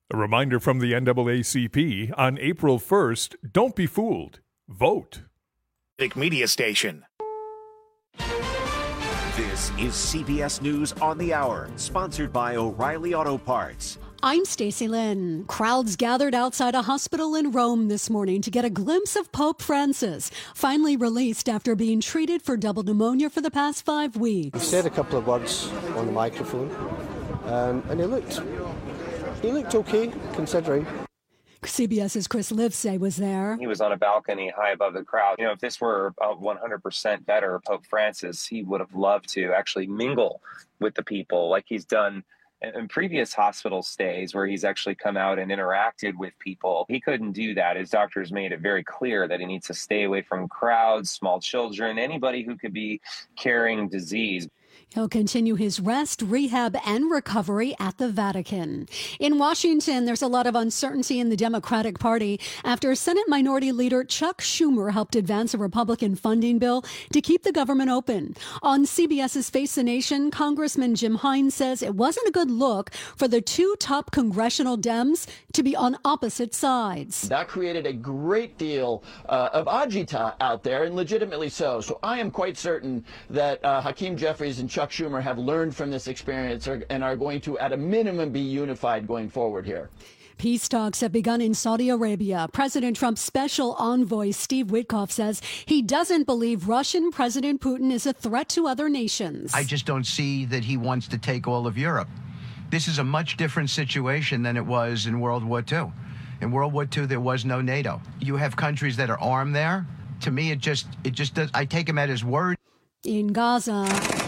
A reminder from the NAACP on April 1st, don't be fooled. Vote. Civic Media Station. This is CBS News on the Hour, sponsored by O'Reilly Auto Parts. I'm Stacey Lynn. Crowds gathered outside a hospital in Rome this morning to get a glimpse of Pope Francis, finally released after being treated for double pneumonia for the past 5 weeks. He said a couple of words on the microphone, and he looked okay, considering. CBS's Chris Livesay was there. He was on a balcony high above the crowd. You know, if this were 100% better, Pope Francis, he would have loved to actually mingle with the people like he's done in previous hospital stays where he's actually come out and interacted with people. He couldn't do that. His doctors made it very clear that he needs to stay away from crowds, small children, anybody who could be carrying disease. He'll continue his rest, rehab, and recovery at the Vatican. In Washington, there's a lot of uncertainty in the Democratic Party after Senate Minority Leader Chuck Schumer helped advance a Republican funding bill to keep the government open. On CBS's Face the Nation, Congressman Jim Hines says it wasn't a good look for the two top congressional Dems to be on opposite sides. That created a great deal of agita out there, and legitimately so. So I am quite certain that Hakeem Jeffries and Chuck Schumer have learned from this experience and are going to, at a minimum, be unified going forward here. Peace talks have begun in Saudi Arabia. President Trump's special envoy, Steve Witkoff, says he doesn't believe Russian President Putin is a threat to other nations. I just don't see that he wants to take all of Europe. This is a much different situation than it was in World War II. In World War II, there was no NATO. You have countries that are armed there. To me, it just does. I take him at his word. In Gaza,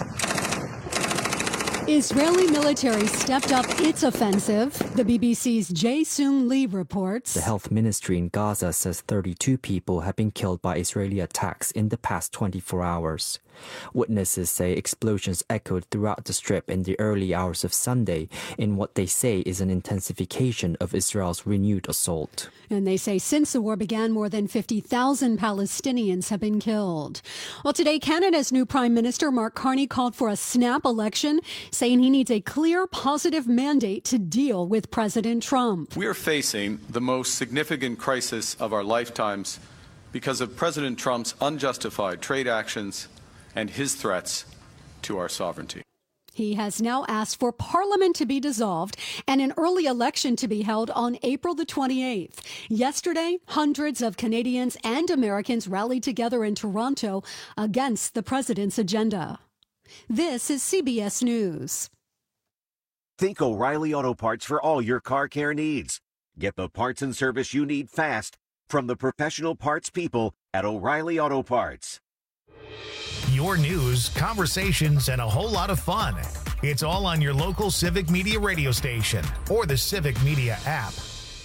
Israeli military stepped up its offensive. The BBC's Jae-Sung Lee reports. The health ministry in Gaza says 32 people have been killed by Israeli attacks in the past 24 hours. Witnesses say explosions echoed throughout the strip in the early hours of Sunday in what they say is an intensification of Israel's renewed assault. And they say since the war began, more than 50,000 Palestinians have been killed. Well, today, Canada's new Prime Minister, Mark Carney, called for a snap election, saying he needs a clear, positive mandate to deal with President Trump. We are facing the most significant crisis of our lifetimes because of President Trump's unjustified trade actions and his threats to our sovereignty. He has now asked for Parliament to be dissolved and an early election to be held on April the 28th. Yesterday, hundreds of Canadians and Americans rallied together in Toronto against the president's agenda. This is CBS News. Think O'Reilly Auto Parts for all your car care needs. Get the parts and service you need fast from the professional parts people at O'Reilly Auto Parts. Your news, conversations, and a whole lot of fun. It's all on your local Civic Media radio station or the Civic Media app.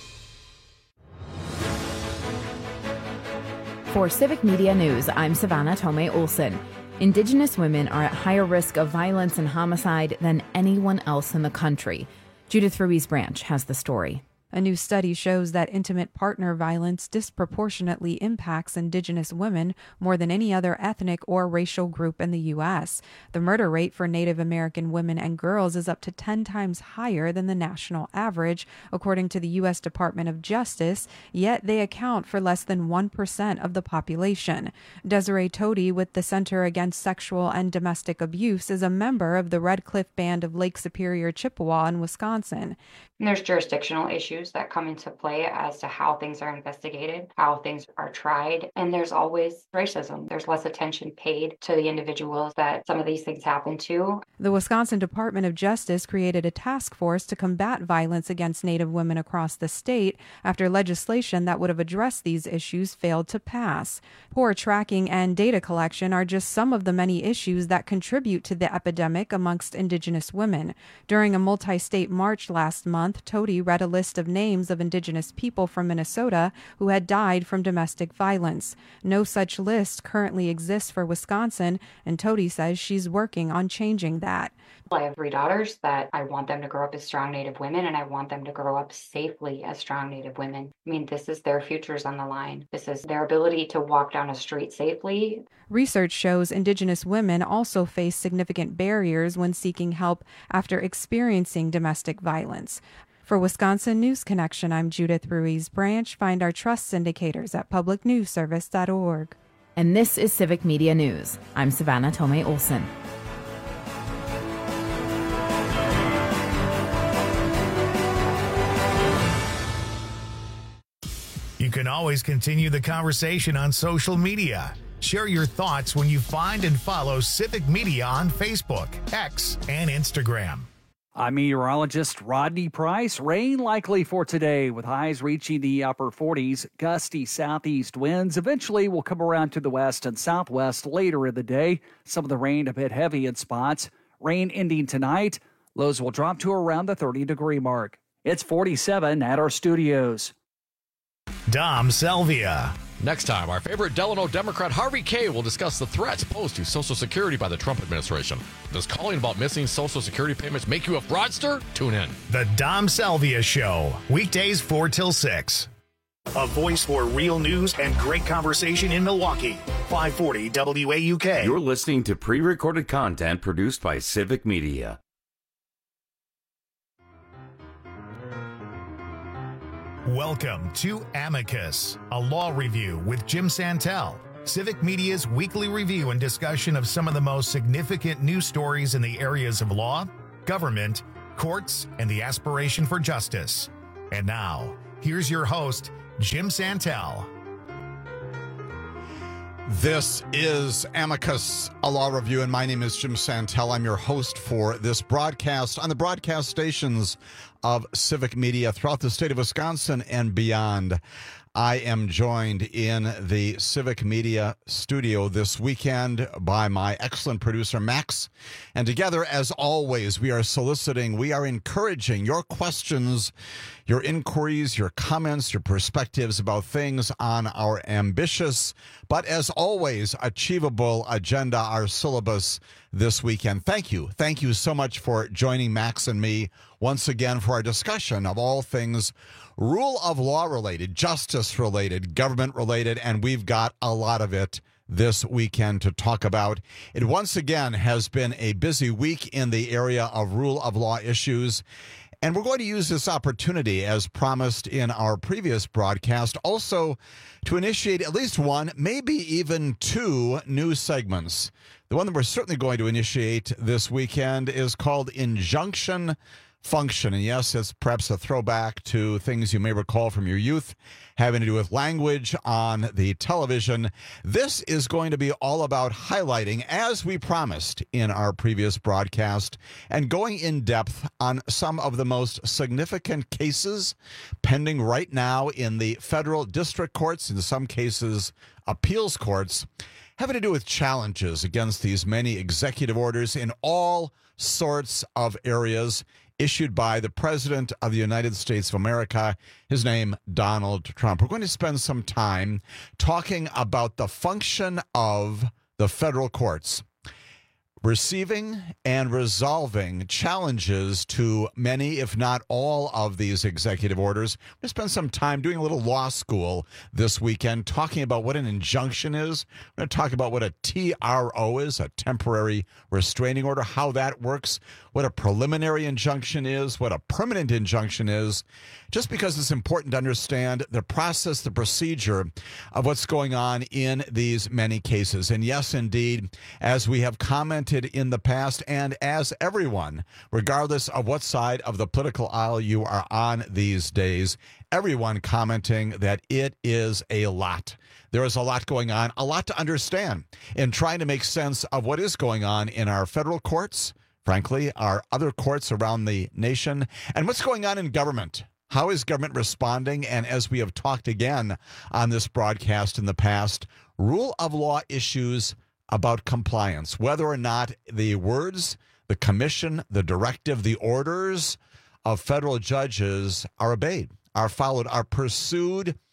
For Civic Media News, I'm Savannah Tomei Olsen. Indigenous women are at higher risk of violence and homicide than anyone else in the country. Judith Ruiz Branch has the story. A new study shows that intimate partner violence disproportionately impacts Indigenous women more than any other ethnic or racial group in the U.S. The murder rate for Native American women and girls is up to 10 times higher than the national average, according to the U.S. Department of Justice, yet they account for less than 1% of the population. Desiree Toti with the Center Against Sexual and Domestic Abuse is a member of the Red Cliff Band of Lake Superior, Chippewa in Wisconsin. And there's jurisdictional issues that come into play as to how things are investigated, how things are tried, and there's always racism. There's less attention paid to the individuals that some of these things happen to. The Wisconsin Department of Justice created a task force to combat violence against Native women across the state after legislation that would have addressed these issues failed to pass. Poor tracking and data collection are just some of the many issues that contribute to the epidemic amongst Indigenous women. During a multi-state march last month, Toti read a list of names of Indigenous people from Minnesota who had died from domestic violence. No such list currently exists for Wisconsin, and Toti says she's working on changing that. I have 3 daughters that I want them to grow up as strong Native women, and I want them to grow up safely as strong Native women. I mean, this is their futures on the line. This is their ability to walk down a street safely. Research shows Indigenous women also face significant barriers when seeking help after experiencing domestic violence. For Wisconsin News Connection, I'm Judith Ruiz Branch. Find our trust indicators at publicnewsservice.org. And this is Civic Media News. I'm Savannah Tomei Olson. You can always continue the conversation on social media. Share your thoughts when you find and follow Civic Media on Facebook, X, and Instagram. I'm meteorologist Rodney Price. Rain likely for today with highs reaching the upper 40s. Gusty southeast winds eventually will come around to the west and southwest later in the day. Some of the rain a bit heavy in spots. Rain ending tonight. Lows will drop to around the 30-degree mark. It's 47 at our studios. Dom Salvia. Next time, our favorite Delano Democrat Harvey Kaye will discuss the threats posed to Social Security by the Trump administration. Does calling about missing Social Security payments make you a fraudster? Tune in. The Dom Salvia Show, weekdays 4 till 6. A voice for real news and great conversation in Milwaukee. 540 WAUK. You're listening to pre-recorded content produced by Civic Media. Welcome to Amicus, a law review with Jim Santel, Civic Media's weekly review and discussion of some of the most significant news stories in the areas of law, government, courts, and the aspiration for justice. And now, here's your host, Jim Santel. This is Amicus, a law review, and my name is Jim Santel. I'm your host for this broadcast on the broadcast stations of Civic Media throughout the state of Wisconsin and beyond. I am joined in the Civic Media studio this weekend by my excellent producer, Max. And together, as always, we are encouraging your questions, your inquiries, your comments, your perspectives about things on our ambitious, but as always, achievable agenda, our syllabus this weekend. Thank you. Thank you so much for joining Max and me once again for our discussion of all things rule of law related, justice related, government related, and we've got a lot of it this weekend to talk about. It once again has been a busy week in the area of rule of law issues. And we're going to use this opportunity, as promised in our previous broadcast, also to initiate at least one, maybe even two new segments. The one that we're certainly going to initiate this weekend is called Injunction Function. And yes, it's perhaps a throwback to things you may recall from your youth having to do with language on the television. This is going to be all about highlighting, as we promised in our previous broadcast, and going in depth on some of the most significant cases pending right now in the federal district courts, in some cases appeals courts, having to do with challenges against these many executive orders in all sorts of areas issued by the President of the United States of America, his name, Donald Trump. We're going to spend some time talking about the function of the federal courts, receiving and resolving challenges to many, if not all, of these executive orders. We're going to spend some time doing a little law school this weekend, talking about what an injunction is. We're going to talk about what a TRO is, a temporary restraining order, how that works, what a preliminary injunction is, what a permanent injunction is, just because it's important to understand the process, the procedure of what's going on in these many cases. And yes, indeed, as we have commented in the past, and as everyone, regardless of what side of the political aisle you are on these days, everyone commenting that it is a lot. There is a lot going on, a lot to understand in trying to make sense of what is going on in our federal courts, frankly, our other courts around the nation, and what's going on in government. How is government responding? And as we have talked again on this broadcast in the past, rule of law issues about compliance, whether or not the words, the commission, the directive, the orders of federal judges are obeyed, are followed, are pursued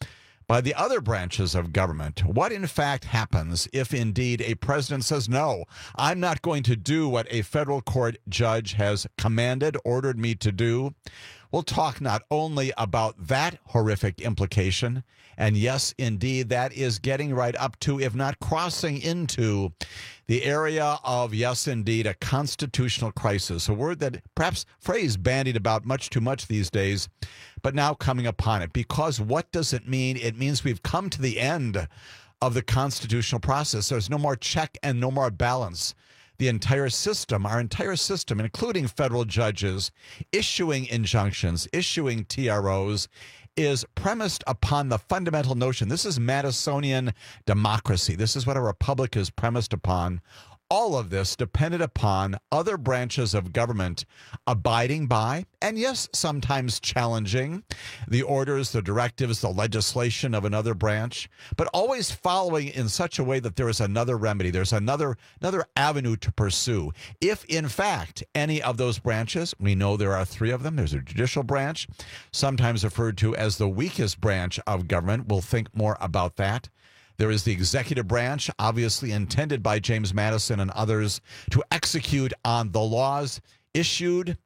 by the other branches of government. What, in fact, happens if indeed a president says, no, I'm not going to do what a federal court judge has commanded, ordered me to do? We'll talk not only about that horrific implication, and yes, indeed, that is getting right up to, if not crossing into, the area of, yes, indeed, a constitutional crisis, a word that perhaps phrase bandied about much too much these days, but now coming upon it. Because what does it mean? It means we've come to the end of the constitutional process. There's no more check and no more balance. The entire system, our entire system, including federal judges, issuing injunctions, issuing TROs, is premised upon the fundamental notion. This is Madisonian democracy. This is what a republic is premised upon. All of this depended upon other branches of government abiding by, and yes, sometimes challenging, the orders, the directives, the legislation of another branch, but always following in such a way that there is another remedy, there's another avenue to pursue. If, in fact, any of those branches, we know there are three of them, there's a judicial branch, sometimes referred to as the weakest branch of government. We'll think more about that. There is the executive branch, obviously intended by James Madison and others to execute on the laws issued,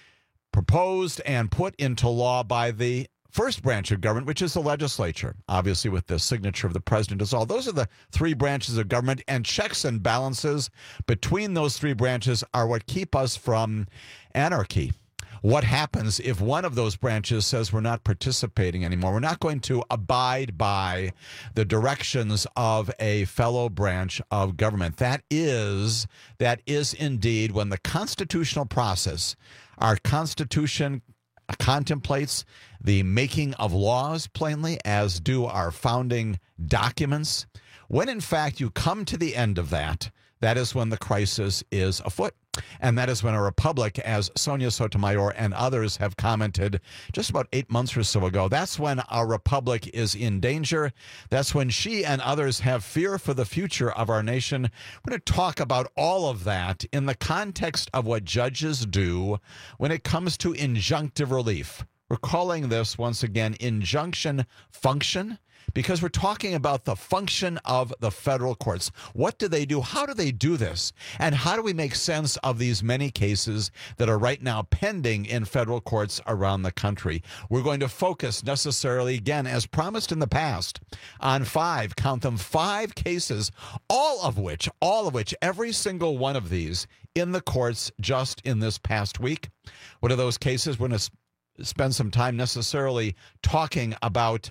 proposed, and put into law by the first branch of government, which is the legislature, obviously with the signature of the president as all. Those are the three branches of government, and checks and balances between those three branches are what keep us from anarchy. What happens if one of those branches says we're not participating anymore? We're not going to abide by the directions of a fellow branch of government. That is indeed when the constitutional process, our Constitution contemplates the making of laws plainly, as do our founding documents. When in fact you come to the end of that, that is when the crisis is afoot. And that is when a republic, as Sonia Sotomayor and others have commented just about 8 months or so ago, that's when our republic is in danger. That's when she and others have fear for the future of our nation. We're going to talk about all of that in the context of what judges do when it comes to injunctive relief. We're calling this, once again, injunction function, because we're talking about the function of the federal courts. What do they do? How do they do this? And how do we make sense of these many cases that are right now pending in federal courts around the country? We're going to focus necessarily, again, as promised in the past, on five, count them, 5 cases, all of which, every single one of these in the courts just in this past week. What are those cases? We're going to spend some time necessarily talking about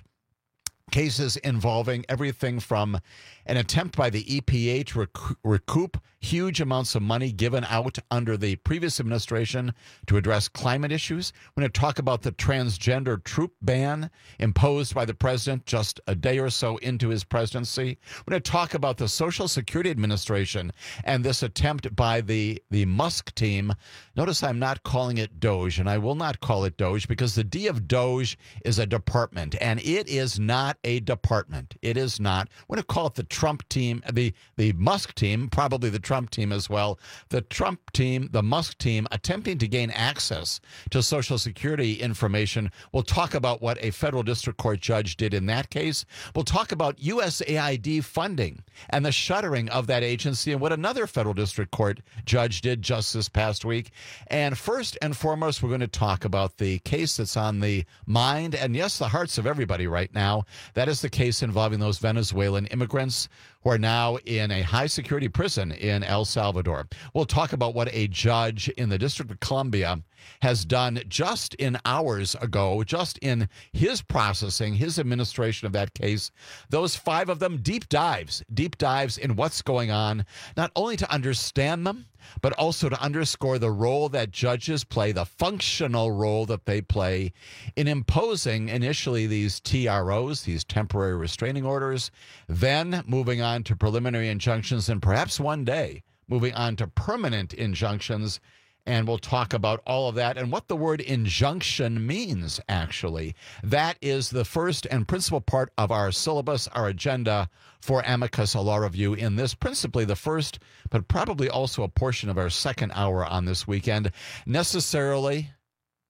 cases involving everything from an attempt by the EPA to recoup huge amounts of money given out under the previous administration to address climate issues. We're going to talk about the transgender troop ban imposed by the president just a day or so into his presidency. We're going to talk about the Social Security Administration and this attempt by the Musk team. Notice I'm not calling it DOGE, and I will not call it DOGE because the D of DOGE is a department, and it is not a department. It is not. We're going to call it the Trump team, the Musk team, probably the Trump team as well. The Trump team, the Musk team, attempting to gain access to Social Security information. We'll talk about what a federal district court judge did in that case. We'll talk about USAID funding and the shuttering of that agency and what another federal district court judge did just this past week. And first and foremost, we're going to talk about the case that's on the mind and, yes, the hearts of everybody right now. That is the case involving those Venezuelan immigrants who are now in a high-security prison in El Salvador. We'll talk about what a judge in the District of Columbia has done just in hours ago, just in his processing, his administration of that case. Those 5 of them, deep dives in what's going on, not only to understand them, but also to underscore the role that judges play, the functional role that they play in imposing initially these TROs, these temporary restraining orders, then moving on to preliminary injunctions, and perhaps one day moving on to permanent injunctions. And we'll talk about all of that and what the word injunction means, actually. That is the first and principal part of our syllabus, our agenda for Amicus, a law review in this, principally the first, but probably also a portion of our second hour on this weekend. Necessarily,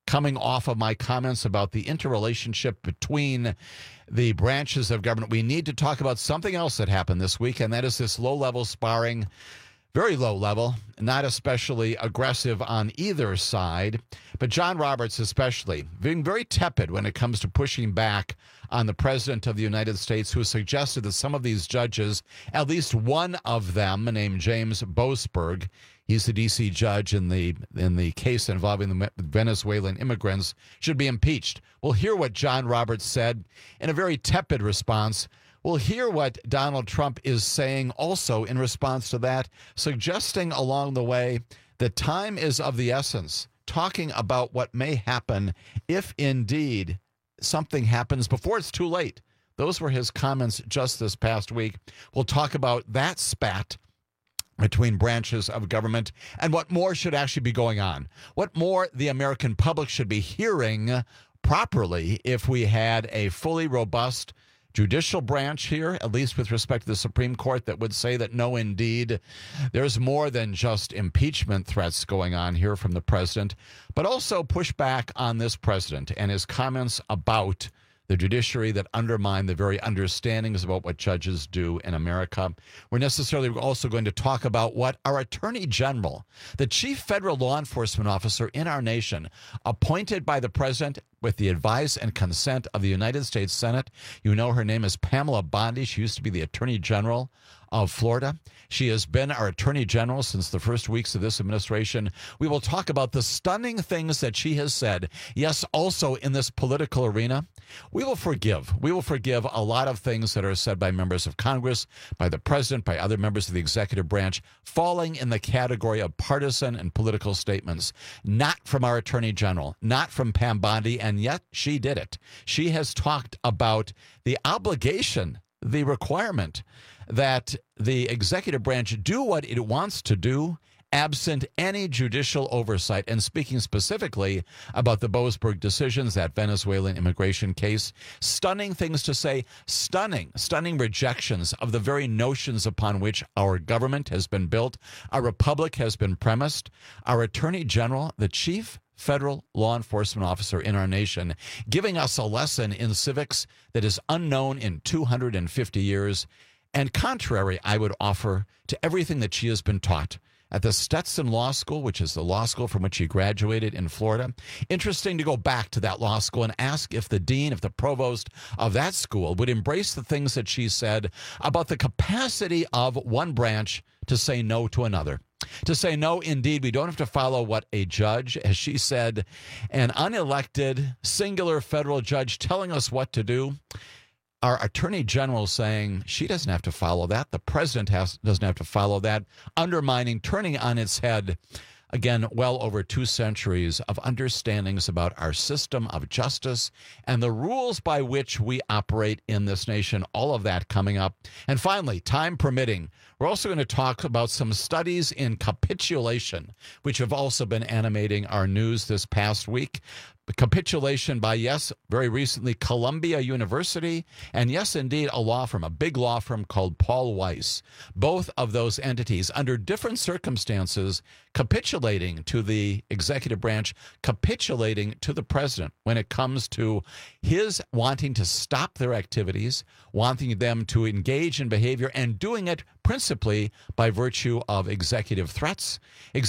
coming off of my comments about the interrelationship between the branches of government, we need to talk about something else that happened this week, and that is this low-level sparring, very low level, not especially aggressive on either side, but John Roberts especially, being very tepid when it comes to pushing back on the President of the United States, who suggested that some of these judges, at least one of them named James Boasberg, he's the D.C. judge in the case involving the Venezuelan immigrants, should be impeached. We'll hear what John Roberts said in a very tepid response. We'll hear what Donald Trump is saying also in response to that, suggesting along the way that time is of the essence, talking about what may happen if indeed something happens before it's too late. Those were his comments just this past week. We'll talk about that spat between branches of government and what more should actually be going on, what more the American public should be hearing properly if we had a fully robust judicial branch here, at least with respect to the Supreme Court, that would say that no, indeed, there's more than just impeachment threats going on here from the president, but also push back on this president and his comments about the judiciary that undermine the very understandings about what judges do in America. We're necessarily also going to talk about what our Attorney General, the chief federal law enforcement officer in our nation, appointed by the president with the advice and consent of the United States Senate. You know, her name is Pamela Bondi. She used to be the Attorney General of Florida. She has been our Attorney General since the first weeks of this administration. We will talk about the stunning things that she has said. Yes, also in this political arena, we will forgive. We will forgive a lot of things that are said by members of Congress, by the president, by other members of the executive branch, falling in the category of partisan and political statements, not from our Attorney General, not from Pam Bondi, and yet she did it. She has talked about the obligation, the requirement that the executive branch do what it wants to do absent any judicial oversight, and speaking specifically about the Boasberg decisions, that Venezuelan immigration case. Stunning things to say, stunning rejections of the very notions upon which our government has been built, our republic has been premised. Our Attorney General, the chief federal law enforcement officer in our nation, giving us a lesson in civics that is unknown in 250 years, and contrary, I would offer, to everything that she has been taught at the Stetson Law School, which is the law school from which she graduated in Florida. Interesting to go back to that law school and ask if the dean, if the provost of that school would embrace the things that she said about the capacity of one branch to say no to another. To say, no, indeed, we don't have to follow what a judge, as she said, an unelected, singular federal judge telling us what to do. Our Attorney General saying she doesn't have to follow that. The president doesn't have to follow that, undermining, turning on its head, again, well over 2 centuries of understandings about our system of justice and the rules by which we operate in this nation. All of that coming up. And finally, time permitting, we're also going to talk about some studies in capitulation, which have also been animating our news this past week. Capitulation by, yes, very recently, Columbia University, and yes, indeed, a law firm, a big law firm called Paul Weiss. Both of those entities, under different circumstances, capitulating to the executive branch, capitulating to the president when it comes to his wanting to stop their activities, wanting them to engage in behavior, and doing it principally by virtue of executive threats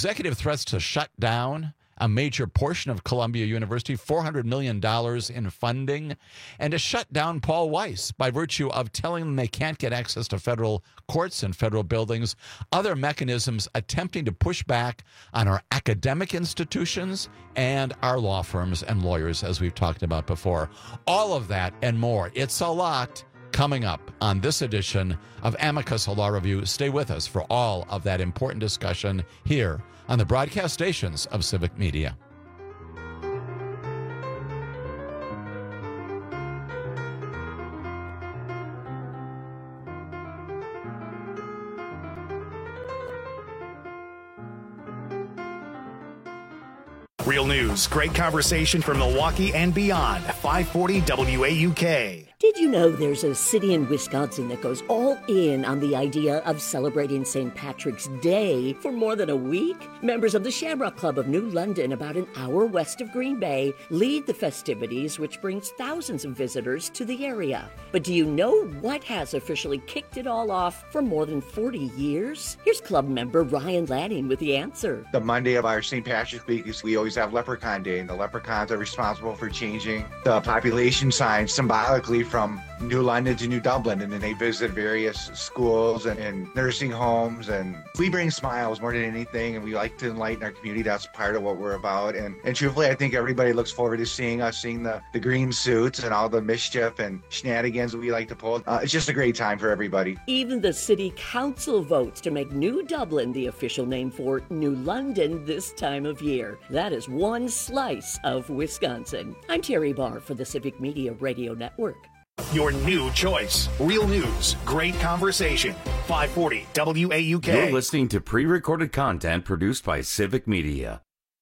to shut down a major portion of Columbia University, $400 million in funding, and to shut down Paul Weiss by virtue of telling them they can't get access to federal courts and federal buildings, other mechanisms attempting to push back on our academic institutions and our law firms and lawyers, as we've talked about before. All of that and more. It's a lot coming up on this edition of Amicus, a Law Review. Stay with us for all of that important discussion here on the broadcast stations of Civic Media. Real news, great conversation from Milwaukee and beyond. 540 WAUK. Did you know there's a city in Wisconsin that goes all in on the idea of celebrating St. Patrick's Day for more than a week? Members of the Shamrock Club of New London, about an hour west of Green Bay, lead the festivities, which brings thousands of visitors to the area. But do you know what has officially kicked it all off for more than 40 years? Here's club member Ryan Lanning with the answer. The Monday of our St. Patrick's Week is we always have Leprechaun Day, and the leprechauns are responsible for changing the population signs symbolically from New London to New Dublin, and then they visit various schools and nursing homes, and we bring smiles more than anything, and we like to enlighten our community. That's part of what we're about, and truthfully, I think everybody looks forward to seeing us, seeing the green suits and all the mischief and shenanigans that we like to pull. It's just a great time for everybody. Even the city council votes to make New Dublin the official name for New London this time of year. That is one slice of Wisconsin. I'm Terry Barr for the Civic Media Radio Network. Your new choice. Real news, great conversation. 540 WAUK. You're listening to pre-recorded content produced by Civic Media.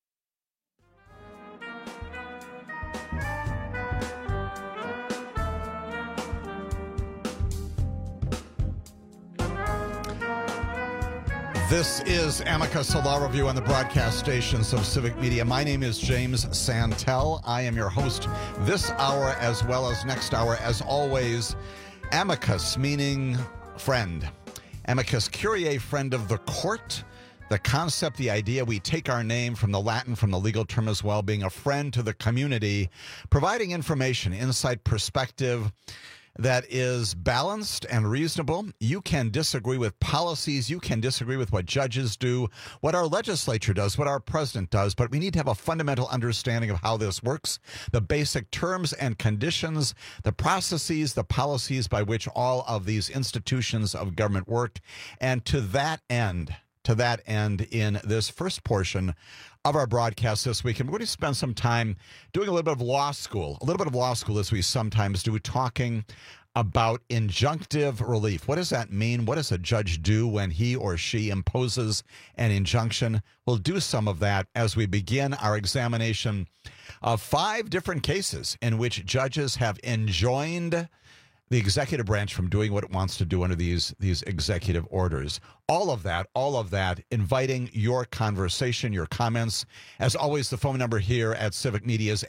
This is Amicus, a law review on the broadcast stations of Civic Media. My name is James Santel. I am your host this hour as well as next hour. As always, amicus, meaning friend. Amicus curiae, friend of the court. The concept, the idea, we take our name from the Latin, from the legal term as well, being a friend to the community, providing information, insight, perspective that is balanced and reasonable. You can disagree with policies. You can disagree with what judges do, what our legislature does, what our president does, but we need to have a fundamental understanding of how this works, the basic terms and conditions, the processes, the policies by which all of these institutions of government work. And to that end, in this first portion of our broadcast this week, and we're going to spend some time doing a little bit of law school, as we sometimes do, talking about injunctive relief. What does that mean? What does a judge do when he or she imposes an injunction? We'll do some of that as we begin our examination of 5 different cases in which judges have enjoined the executive branch from doing what it wants to do under these executive orders. All of that, inviting your conversation, your comments. As always, the phone number here at Civic Media is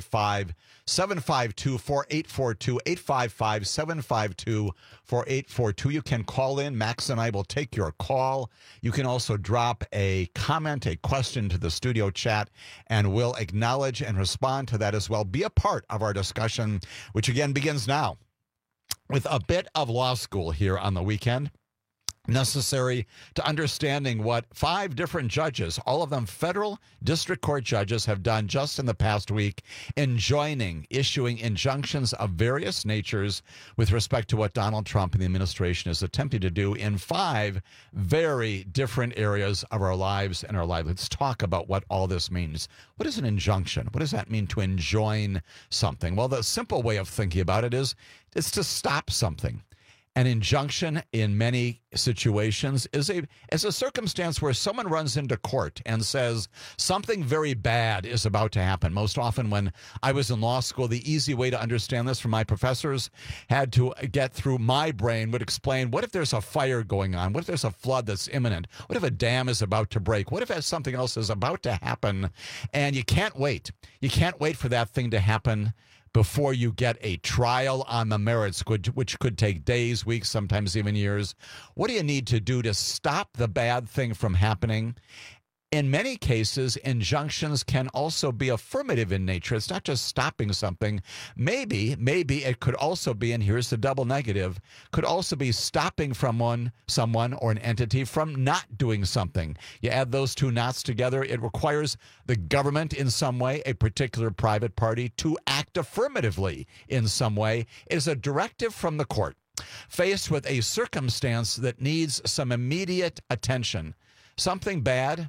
855-752-4842, 855-752-4842. You can call in. Max and I will take your call. You can also drop a comment, a question to the studio chat, and we'll acknowledge and respond to that as well. Be a part of our discussion, which again begins now, with a bit of law school here on the weekend, necessary to understanding what 5 different judges, all of them federal district court judges, have done just in the past week, issuing injunctions of various natures with respect to what Donald Trump and the administration is attempting to do in 5 very different areas of our lives and our lives. Let's talk about what all this means. What is an injunction? What does that mean to enjoin something? Well, the simple way of thinking about it is it's to stop something. An injunction in many situations is a circumstance where someone runs into court and says something very bad is about to happen. Most often when I was in law school, the easy way to understand this from my professors had to get through my brain would explain, what if there's a fire going on? What if there's a flood that's imminent? What if a dam is about to break? What if something else is about to happen? And you can't wait. You can't wait for that thing to happen before you get a trial on the merits, which could take days, weeks, sometimes even years. What do you need to do to stop the bad thing from happening? In many cases, injunctions can also be affirmative in nature. It's not just stopping something. Maybe it could also be, and here's the double negative, could also be stopping someone or an entity from not doing something. You add those two knots together, it requires the government in some way, a particular private party, to act affirmatively in some way. It is a directive from the court faced with a circumstance that needs some immediate attention. Something bad,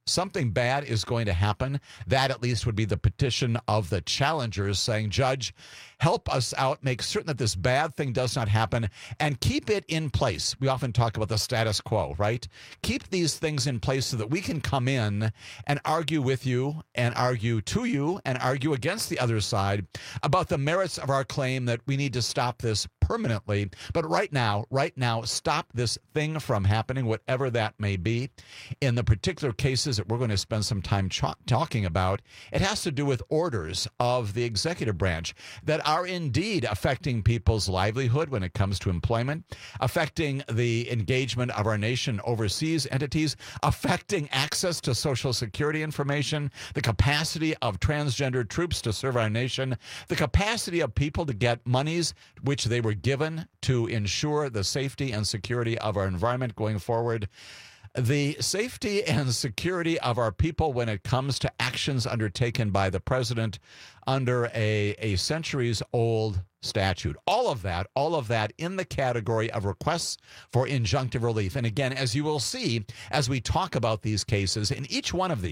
something bad is going to happen. That at least would be the petition of the challengers saying, Judge, help us out, make certain that this bad thing does not happen, and keep it in place. We often talk about the status quo, right? Keep these things in place so that we can come in and argue with you and argue to you and argue against the other side about the merits of our claim that we need to stop this permanently. But right now, stop this thing from happening, whatever that may be. In the particular cases that we're going to spend some time talking about, it has to do with orders of the executive branch that are indeed affecting people's livelihood when it comes to employment, affecting the engagement of our nation overseas entities, affecting access to Social Security information, the capacity of transgender troops to serve our nation, the capacity of people to get monies which they were given to ensure the safety and security of our environment going forward, the safety and security of our people when it comes to actions undertaken by the president under a centuries-old statute. All of that in the category of requests for injunctive relief. And again, as you will see, as we talk about these cases, in each one of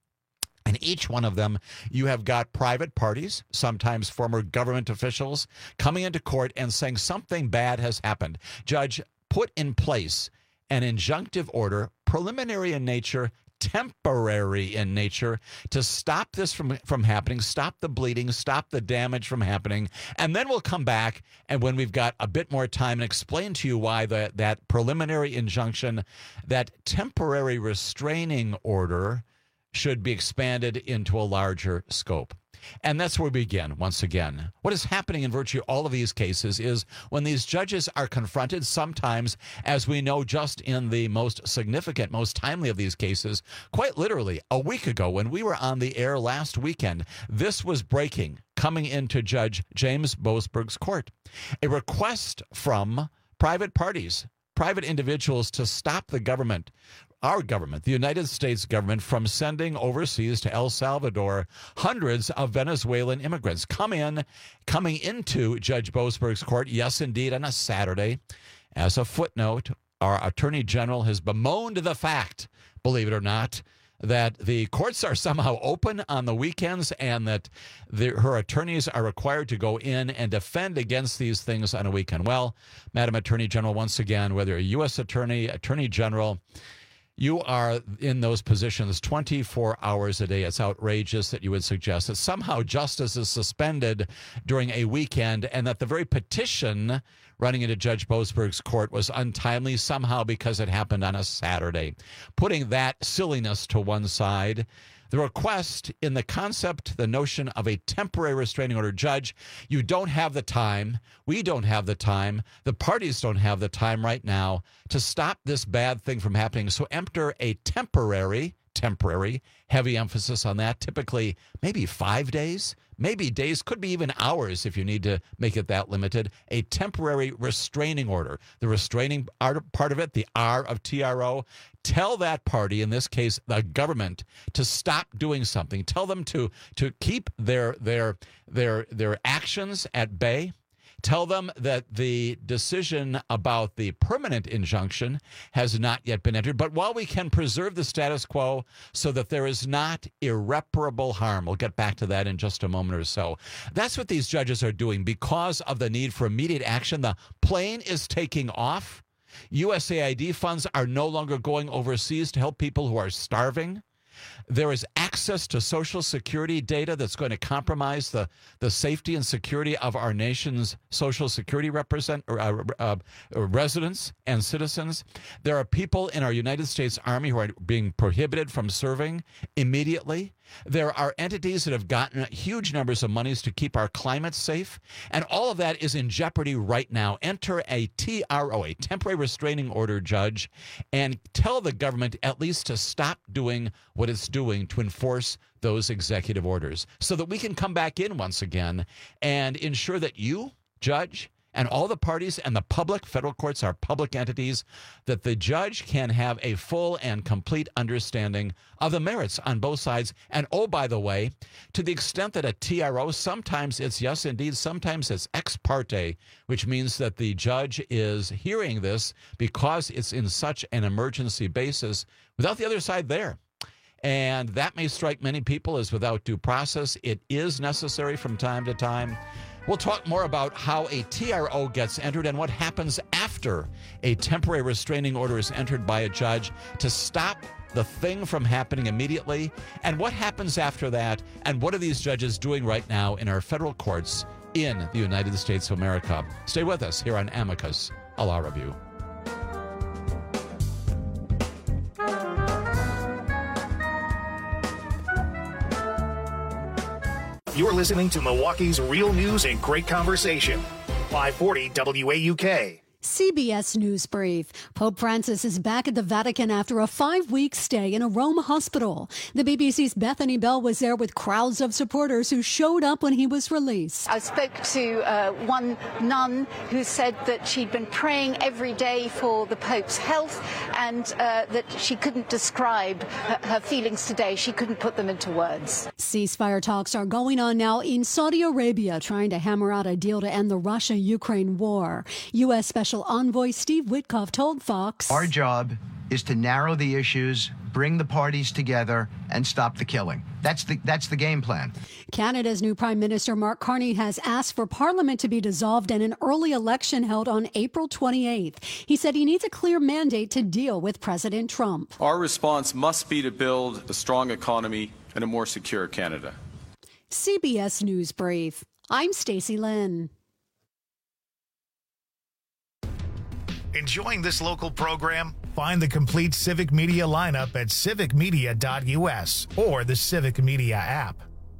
them, you have got private parties, sometimes former government officials, coming into court and saying something bad has happened. Judge, put in place an injunctive order, preliminary in nature, temporary in nature, to stop this from happening, stop the bleeding, stop the damage from happening, and then we'll come back and when we've got a bit more time and explain to you why that preliminary injunction, that temporary restraining order should be expanded into a larger scope. And that's where we begin, once again. What is happening in virtually all of these cases is when these judges are confronted, sometimes, as we know just in the most significant, most timely of these cases, quite literally, a week ago when we were on the air last weekend, this was breaking, coming into Judge James Boasberg's court. A request from private parties, private individuals to stop the government, our government, the United States government, from sending overseas to El Salvador hundreds of Venezuelan immigrants coming into Judge Boasberg's court, yes, indeed, on a Saturday. As a footnote, our Attorney General has bemoaned the fact, believe it or not, that the courts are somehow open on the weekends and that her attorneys are required to go in and defend against these things on a weekend. Well, Madam Attorney General, once again, whether a U.S. attorney, Attorney General, you are in those positions 24 hours a day. It's outrageous that you would suggest that somehow justice is suspended during a weekend and that the very petition running into Judge Boasberg's court was untimely somehow because it happened on a Saturday. Putting that silliness to one side, the request in the concept, the notion of a temporary restraining order, Judge, you don't have the time, we don't have the time, the parties don't have the time right now to stop this bad thing from happening. So enter a temporary, heavy emphasis on that, typically maybe 5 days, maybe days, could be even hours if you need to make it that limited, a temporary restraining order. The restraining part of it, the R of TRO, tell that party, in this case the government, to stop doing something. Tell them to keep their actions at bay. Tell them that the decision about the permanent injunction has not yet been entered. But while we can preserve the status quo so that there is not irreparable harm, we'll get back to that in just a moment or so. That's what these judges are doing because of the need for immediate action. The plane is taking off. USAID funds are no longer going overseas to help people who are starving. There is access to Social Security data that's going to compromise the safety and security of our nation's Social Security residents and citizens. There are people in our United States Army who are being prohibited from serving immediately. There are entities that have gotten huge numbers of monies to keep our climate safe, and all of that is in jeopardy right now. Enter a TRO, a temporary restraining order, Judge, and tell the government at least to stop doing what it's doing to enforce those executive orders so that we can come back in once again and ensure that you, Judge, and all the parties and the public, federal courts are public entities, that the judge can have a full and complete understanding of the merits on both sides. And oh, by the way, to the extent that a TRO, sometimes it's yes, indeed, sometimes it's ex parte, which means that the judge is hearing this because it's in such an emergency basis without the other side there. And that may strike many people as without due process. It is necessary from time to time. We'll talk more about how a TRO gets entered and what happens after a temporary restraining order is entered by a judge to stop the thing from happening immediately, and what happens after that, and what are these judges doing right now in our federal courts in the United States of America. Stay with us here on Amicus, a Law Review. You're listening to Milwaukee's Real News and Great Conversation. 540 WAUK. CBS News Brief. Pope Francis is back at the Vatican after a 5-week stay in a Rome hospital. The BBC's Bethany Bell was there with crowds of supporters who showed up when he was released. I spoke to one nun who said that she'd been praying every day for the Pope's health and that she couldn't describe her feelings today. She couldn't put them into words. Ceasefire talks are going on now in Saudi Arabia, trying to hammer out a deal to end the Russia-Ukraine war. U.S. Special Envoy Steve Witkoff told Fox, "Our job is to narrow the issues, bring the parties together, and stop the killing. That's the game plan." Canada's new Prime Minister Mark Carney has asked for Parliament to be dissolved and an early election held on April 28th. He said he needs a clear mandate to deal with President Trump. Our response must be to build a strong economy and a more secure Canada. CBS News Brief. I'm Stacey Lynn. Enjoying this local program? Find the complete Civic Media lineup at civicmedia.us or the Civic Media app.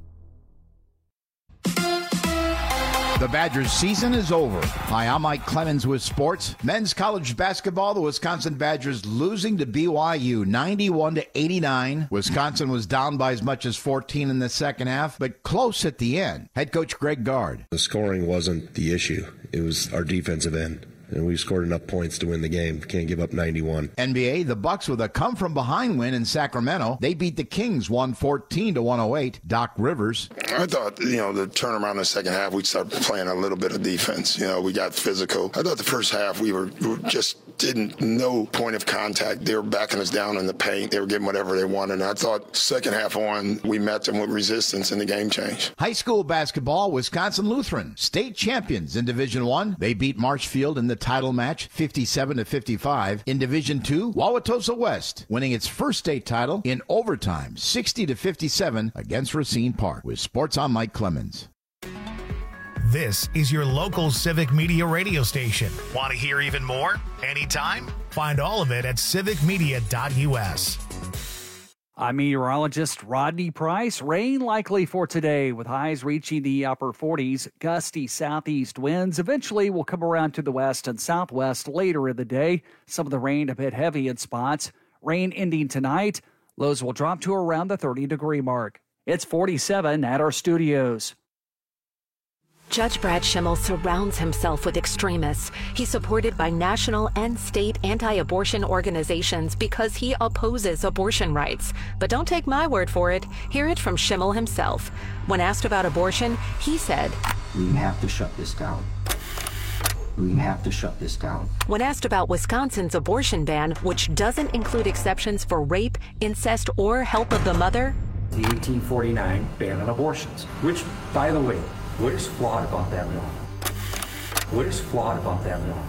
The Badgers season is over. Hi, I'm Mike Clemens with sports. Men's college basketball, the Wisconsin Badgers losing to BYU 91-89. Wisconsin was down by as much as 14 in the second half, but close at the end. Head coach Greg Gard. The scoring wasn't the issue. It was our defensive end. And we scored enough points to win the game. Can't give up 91. NBA, the Bucks with a come-from-behind win in Sacramento. They beat the Kings 114-108. Doc Rivers. I thought, the turnaround in the second half, we'd start playing a little bit of defense. We got physical. I thought the first half we were just no point of contact. They were backing us down in the paint. They were getting whatever they wanted. And I thought second half on, we met them with resistance and the game changed. High school basketball, Wisconsin Lutheran, state champions in Division I. They beat Marshfield in the title match 57-55. In Division II, Wauwatosa West winning its first state title in overtime 60-57 against Racine Park. With sports, I'm Mike Clemens. This is your local Civic Media radio station. Want to hear even more? Anytime? Find all of it at civicmedia.us. I'm meteorologist Rodney Price. Rain likely for today with highs reaching the upper 40s. Gusty southeast winds eventually will come around to the west and southwest later in the day. Some of the rain a bit heavy in spots. Rain ending tonight. Lows will drop to around the 30-degree mark. It's 47 at our studios. Judge Brad Schimmel surrounds himself with extremists. He's supported by national and state anti-abortion organizations because he opposes abortion rights. But don't take my word for it. Hear it from Schimmel himself. When asked about abortion, he said, "We have to shut this down. We have to shut this down." When asked about Wisconsin's abortion ban, which doesn't include exceptions for rape, incest, or help of the mother, the 1849 ban on abortions, which, by the way, what is flawed about that law? What is flawed about that law?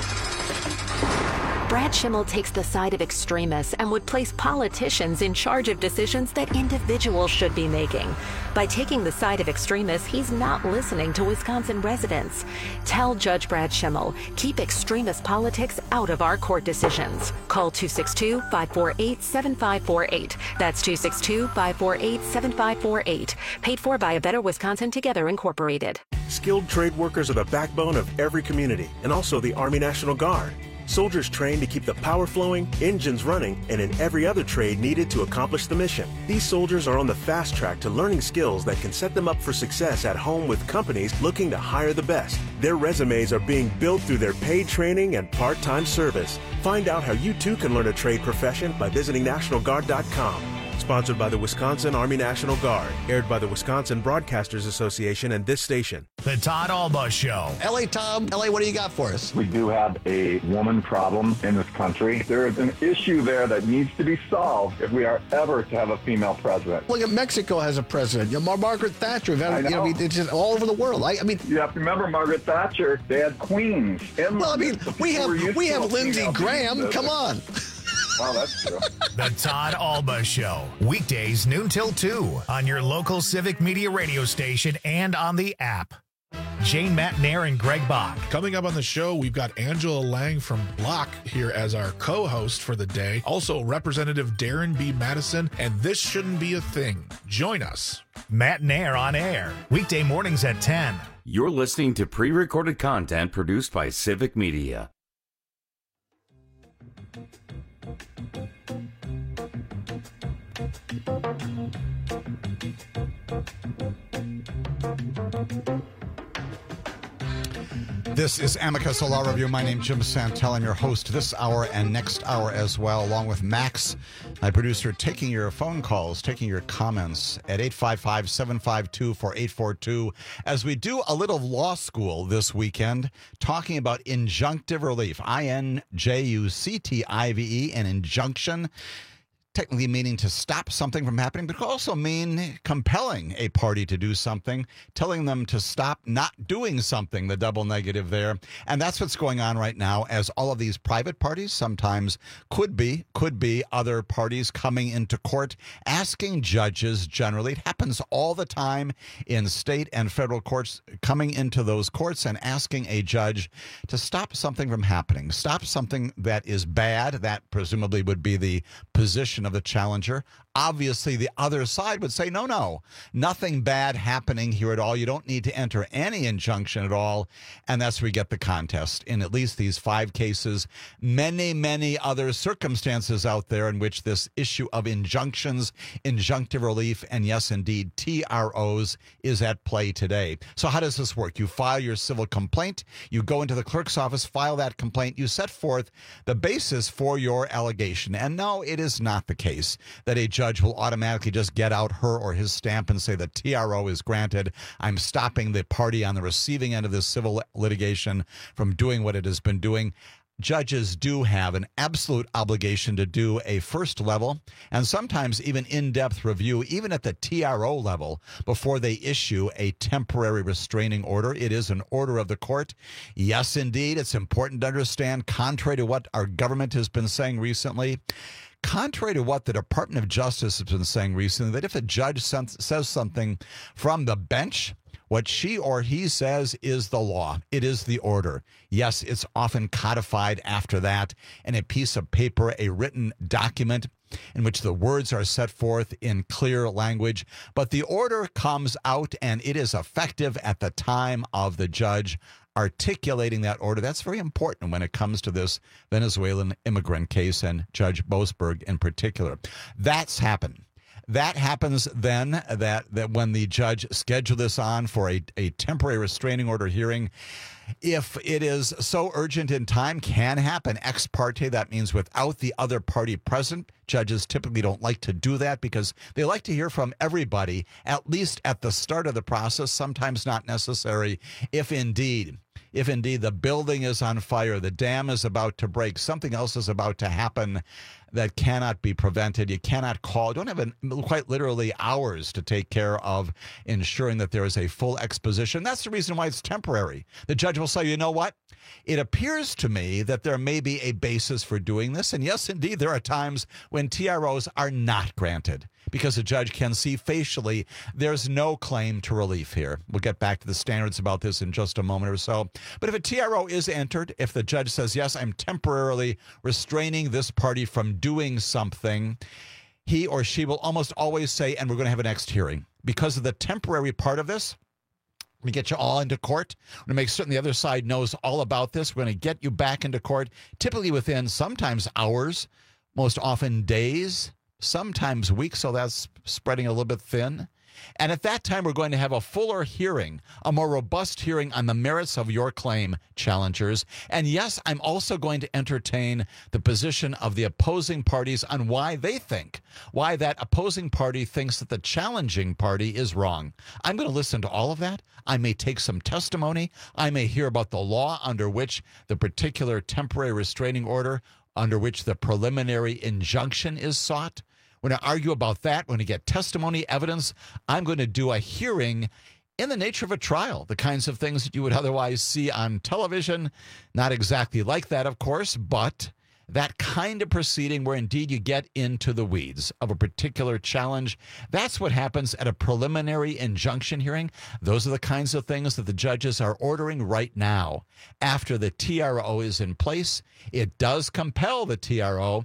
Brad Schimmel takes the side of extremists and would place politicians in charge of decisions that individuals should be making. By taking the side of extremists, he's not listening to Wisconsin residents. Tell Judge Brad Schimmel, keep extremist politics out of our court decisions. Call 262-548-7548. That's 262-548-7548. Paid for by A Better Wisconsin Together Incorporated. Skilled trade workers are the backbone of every community and also the Army National Guard. Soldiers trained to keep the power flowing, engines running, and in every other trade needed to accomplish the mission. These soldiers are on the fast track to learning skills that can set them up for success at home with companies looking to hire the best. Their resumes are being built through their paid training and part-time service. Find out how you too can learn a trade profession by visiting NationalGuard.com. Sponsored by the Wisconsin Army National Guard. Aired by the Wisconsin Broadcasters Association and this station. The Todd Alba Show. L.A. Tom, L.A., what do you got for us? We do have a woman problem in this country. There is an issue there that needs to be solved if we are ever to have a female president. Look at Mexico has a president. Margaret Thatcher. It's just all over the world. I mean, you have to remember Margaret Thatcher. They had queens. Well, I mean, we have Lindsey Graham. Come on. Well, that's true. The Todd Alba Show. Weekdays noon till 2 on your local Civic Media radio station and on the app. Jane Matnair and Greg Bach. Coming up on the show, we've got Angela Lang from Block here as our co-host for the day. Also, Representative Darren B. Madison, and This Shouldn't Be a Thing. Join us. Matnair on air. Weekday mornings at 10. You're listening to pre-recorded content produced by Civic Media. This is Amicus, a law review. My name's Jim Santel. I'm your host this hour and next hour as well, along with Max, my producer, taking your phone calls, taking your comments at 855-752-4842 as we do a little law school this weekend, talking about injunctive relief, INJUCTIVE, an injunction. Technically meaning to stop something from happening, but could also mean compelling a party to do something, telling them to stop not doing something, the double negative there. And that's what's going on right now as all of these private parties, sometimes could be other parties coming into court, asking judges generally. It happens all the time in state and federal courts, coming into those courts and asking a judge to stop something from happening, stop something that is bad. That presumably would be the position of the challenger. Obviously, the other side would say, no, nothing bad happening here at all. You don't need to enter any injunction at all. And that's where we get the contest. In at least these 5 cases, many other circumstances out there in which this issue of injunctions, injunctive relief, and yes, indeed, TROs is at play today. So how does this work? You file your civil complaint. You go into the clerk's office, file that complaint. You set forth the basis for your allegation. And no, it is not the case that a judge will automatically just get out her or his stamp and say the TRO is granted. I'm stopping the party on the receiving end of this civil litigation from doing what it has been doing. Judges do have an absolute obligation to do a first level and sometimes even in-depth review, even at the TRO level, before they issue a temporary restraining order. It is an order of the court. Yes, indeed, it's important to understand, contrary to what our government has been saying recently, contrary to what the Department of Justice has been saying recently, that if a judge says something from the bench, what she or he says is the law. It is the order. Yes, it's often codified after that in a piece of paper, a written document in which the words are set forth in clear language. But the order comes out and it is effective at the time of the judge articulating that order. That's very important when it comes to this Venezuelan immigrant case and Judge Boasberg in particular. That's happened. That happens then that when the judge scheduled this on for a temporary restraining order hearing, if it is so urgent in time, can happen ex parte. That means without the other party present. Judges typically don't like to do that because they like to hear from everybody, at least at the start of the process, sometimes not necessary, if indeed the building is on fire, the dam is about to break, something else is about to happen that cannot be prevented. You cannot call. Don't have quite literally hours to take care of ensuring that there is a full exposition. That's the reason why it's temporary. The judge will say, you know what? It appears to me that there may be a basis for doing this. And yes, indeed, there are times when TROs are not granted because a judge can see facially there's no claim to relief here. We'll get back to the standards about this in just a moment or so. But if a TRO is entered, if the judge says, yes, I'm temporarily restraining this party from doing something, he or she will almost always say, and we're going to have a next hearing. Because of the temporary part of this, we get you all into court. We're going to make certain the other side knows all about this. We're going to get you back into court, typically within sometimes hours, most often days, sometimes weeks, so that's spreading a little bit thin. And at that time, we're going to have a fuller hearing, a more robust hearing on the merits of your claim, challengers. And yes, I'm also going to entertain the position of the opposing parties on why that opposing party thinks that the challenging party is wrong. I'm going to listen to all of that. I may take some testimony. I may hear about the law under which the particular temporary restraining order, under which the preliminary injunction is sought. We're going to argue about that. We're going to get testimony, evidence. I'm going to do a hearing in the nature of a trial, the kinds of things that you would otherwise see on television. Not exactly like that, of course, but that kind of proceeding where indeed you get into the weeds of a particular challenge. That's what happens at a preliminary injunction hearing. Those are the kinds of things that the judges are ordering right now. After the TRO is in place, it does compel the TRO,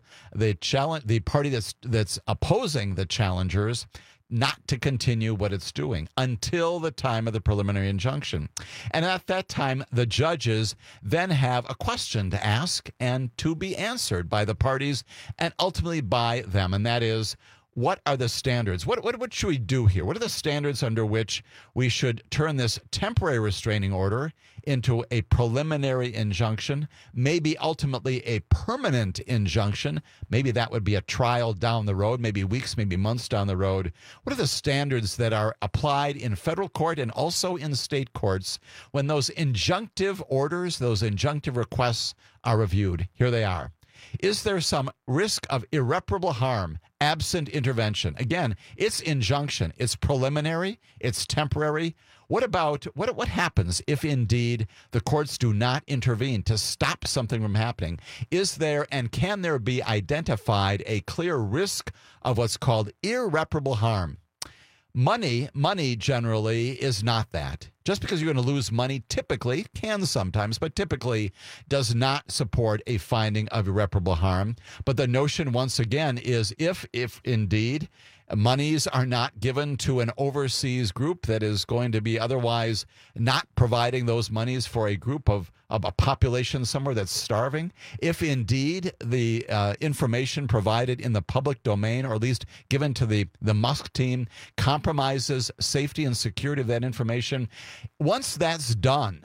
the party that's opposing the challengers, not to continue what it's doing until the time of the preliminary injunction. And at that time, the judges then have a question to ask and to be answered by the parties and ultimately by them. And that is, what are the standards? What should we do here? What are the standards under which we should turn this temporary restraining order into a preliminary injunction, maybe ultimately a permanent injunction? Maybe that would be a trial down the road, maybe weeks, maybe months down the road. What are the standards that are applied in federal court and also in state courts when those injunctive orders, those injunctive requests are reviewed? Here they are. Is there some risk of irreparable harm absent intervention? Again, it's injunction. It's preliminary. It's temporary. What about what happens if indeed the courts do not intervene to stop something from happening? Is there and can there be identified a clear risk of what's called irreparable harm? Money generally is not that. Just because you're going to lose money typically, can sometimes, but typically does not support a finding of irreparable harm. But the notion, once again, is if indeed monies are not given to an overseas group that is going to be otherwise not providing those monies for a group of a population somewhere that's starving, if indeed the information provided in the public domain, or at least given to the Musk team, compromises safety and security of that information, once that is done,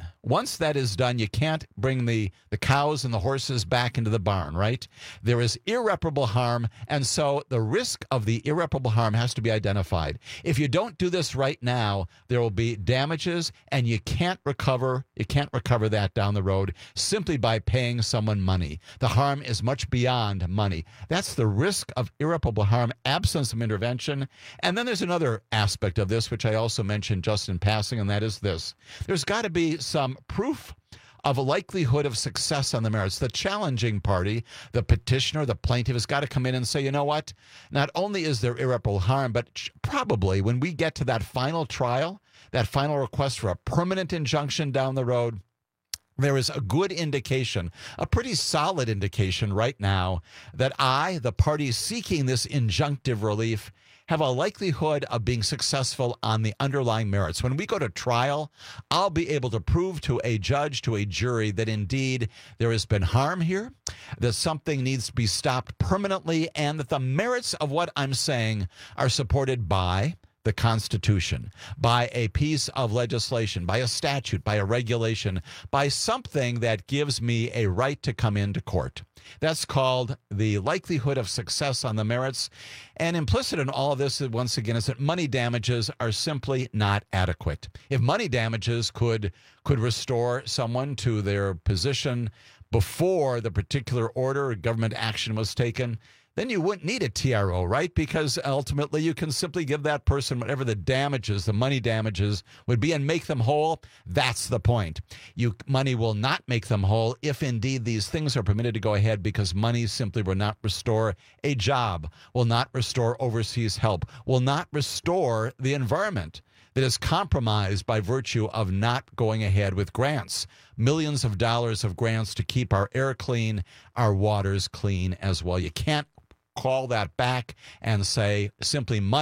you can't bring the cows and the horses back into the barn, right? There is irreparable harm, and so the risk of the irreparable harm has to be identified. If you don't do this right now, there will be damages, and you can't recover that down the road simply by paying someone money. The harm is much beyond money. That's the risk of irreparable harm, absence of intervention. And then there's another aspect of this, which I also mentioned just in passing, and that is this. There's got to be some proof of a likelihood of success on the merits. The challenging party, the petitioner, the plaintiff, has got to come in and say, you know what? Not only is there irreparable harm, but probably when we get to that final trial, that final request for a permanent injunction down the road, there is a good indication, a pretty solid indication right now that the party seeking this injunctive relief, have a likelihood of being successful on the underlying merits. When we go to trial, I'll be able to prove to a judge, to a jury, that indeed there has been harm here, that something needs to be stopped permanently, and that the merits of what I'm saying are supported by the Constitution, by a piece of legislation, by a statute, by a regulation, by something that gives me a right to come into court. That's called the likelihood of success on the merits. And implicit in all of this, once again, is that money damages are simply not adequate. If money damages could restore someone to their position before the particular order or government action was taken, then you wouldn't need a TRO, right? Because ultimately you can simply give that person whatever the damages, the money damages would be, and make them whole. That's the point. Money will not make them whole if indeed these things are permitted to go ahead, because money simply will not restore a job, will not restore overseas help, will not restore the environment that is compromised by virtue of not going ahead with grants. Millions of dollars of grants to keep our air clean, our waters clean as well. You can't call that back and say simply money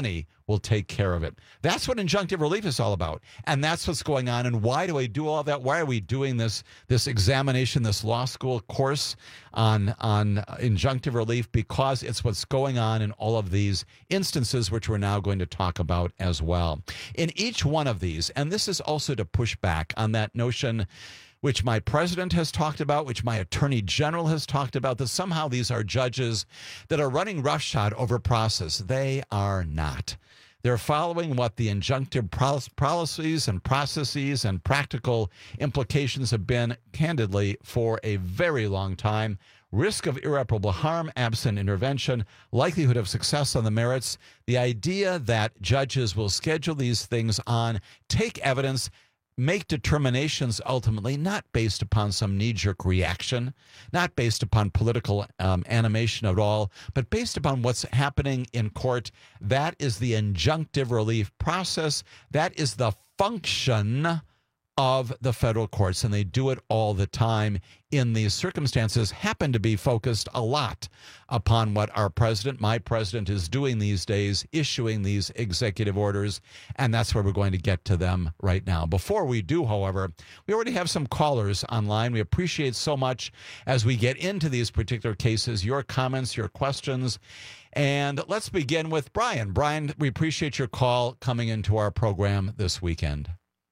will take care of it. That's what injunctive relief is all about. And that's what's going on. And why do I do all that? Why are we doing this examination, this law school course on injunctive relief? Because it's what's going on in all of these instances, which we're now going to talk about as well. In each one of these, and this is also to push back on that notion which my president has talked about, which my attorney general has talked about, that somehow these are judges that are running roughshod over process. They are not. They're following what the injunctive policies and processes and practical implications have been, candidly, for a very long time. Risk of irreparable harm, absent intervention, likelihood of success on the merits. The idea that judges will schedule these things on, take evidence, make determinations ultimately not based upon some knee-jerk reaction, not based upon political animation at all, but based upon what's happening in court. That is the injunctive relief process. That is the function of the federal courts, and they do it all the time in these circumstances, happen to be focused a lot upon what our president, my president, is doing these days, issuing these executive orders, and that's where we're going to get to them right now. Before we do, however, we already have some callers online. We appreciate so much as we get into these particular cases, your comments, your questions, and let's begin with Brian. Brian, we appreciate your call coming into our program this weekend.